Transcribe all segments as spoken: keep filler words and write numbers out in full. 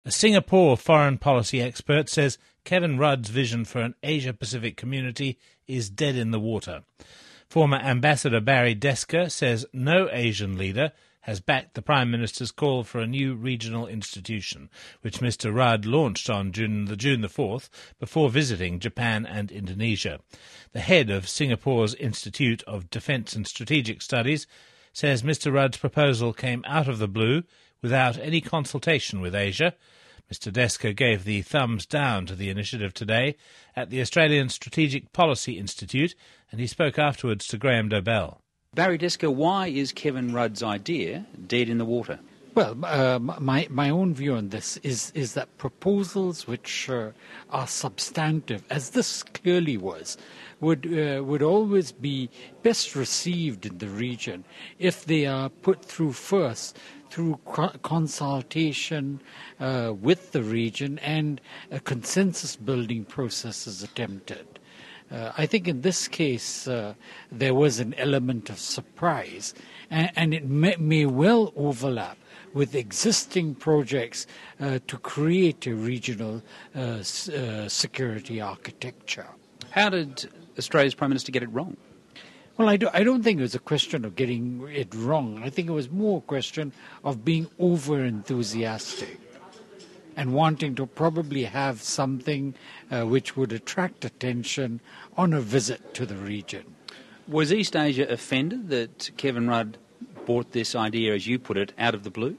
A Singapore foreign policy expert says Kevin Rudd's vision for an Asia-Pacific community is dead in the water. Former Ambassador Barry Desker says no Asian leader has backed the Prime Minister's call for a new regional institution, which Mister Rudd launched on June the June the fourth before visiting Japan and Indonesia. The head of Singapore's Institute of Defence and Strategic Studies says Mister Rudd's proposal came out of the blue without any consultation with Asia. Mister Desker gave the thumbs down to the initiative today at the Australian Strategic Policy Institute, and he spoke afterwards to Graham Dobell. Barry Desker, why is Kevin Rudd's idea dead in the water? Well, uh, my my own view on this is is that proposals which uh, are substantive, as this clearly was, would uh, would always be best received in the region if they are put through first through co- consultation uh, with the region and a consensus-building process is attempted. Uh, I think in this case uh, there was an element of surprise, and, and it may, may well overlap with existing projects uh, to create a regional uh, s- uh, security architecture. How did Australia's Prime Minister get it wrong? Well, I, do, I don't think it was a question of getting it wrong. I think it was more a question of being over-enthusiastic and wanting to probably have something uh, which would attract attention on a visit to the region. Was East Asia offended that Kevin Rudd brought this idea, as you put it, out of the blue?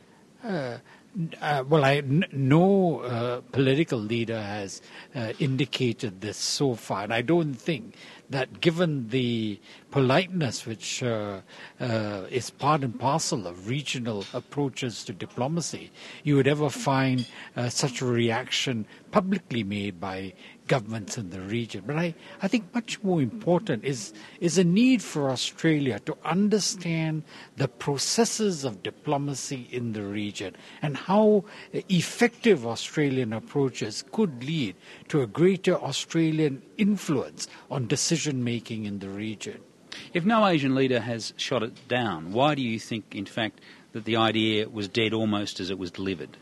Uh, uh, well, I, n- no uh, political leader has uh, indicated this so far, and I don't think that given the politeness which uh, uh, is part and parcel of regional approaches to diplomacy, you would ever find uh, such a reaction publicly made by governments in the region. But I, I think much more important is, is a need for Australia to understand the processes of diplomacy in the region and how effective Australian approaches could lead to a greater Australian influence on decision-making in the region. If no Asian leader has shot it down, why do you think, in fact, that the idea was dead almost as it was delivered?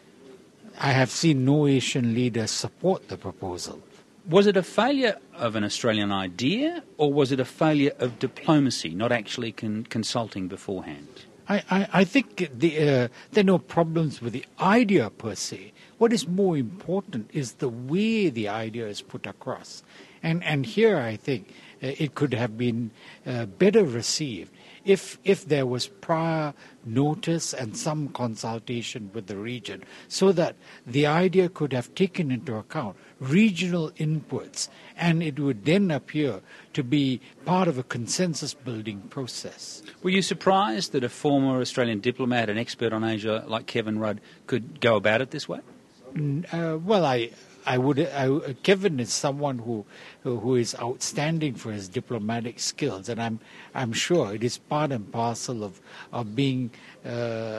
I have seen no Asian leader support the proposal. Was it a failure of an Australian idea, or was it a failure of diplomacy, not actually con- consulting beforehand? I, I, I think the, uh, there are no problems with the idea per se. What is more important is the way the idea is put across. And, and here I think uh, it could have been uh, better received if if there was prior notice and some consultation with the region, so that the idea could have taken into account regional inputs, and it would then appear to be part of a consensus-building process. Were you surprised that a former Australian diplomat, an expert on Asia like Kevin Rudd, could go about it this way? Uh, well, I... I would. I, Kevin is someone who, who is outstanding for his diplomatic skills, and I'm, I'm sure it is part and parcel of, of being uh,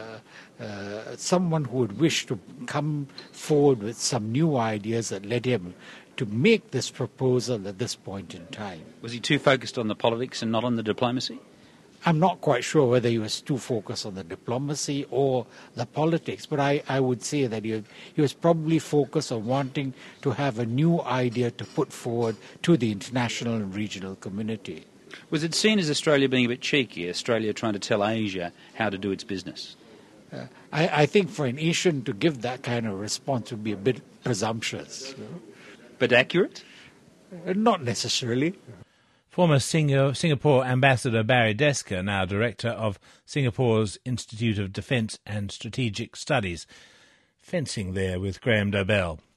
uh, someone who would wish to come forward with some new ideas that led him to make this proposal at this point in time. Was he too focused on the politics and not on the diplomacy? I'm not quite sure whether he was too focused on the diplomacy or the politics, but I, I would say that he, he was probably focused on wanting to have a new idea to put forward to the international and regional community. Was it seen as Australia being a bit cheeky, Australia trying to tell Asia how to do its business? Uh, I, I think for an Asian to give that kind of response would be a bit presumptuous. But accurate? Uh, not necessarily. Former Singapore Ambassador Barry Desker, now Director of Singapore's Institute of Defence and Strategic Studies. Fencing there with Graham Dobell.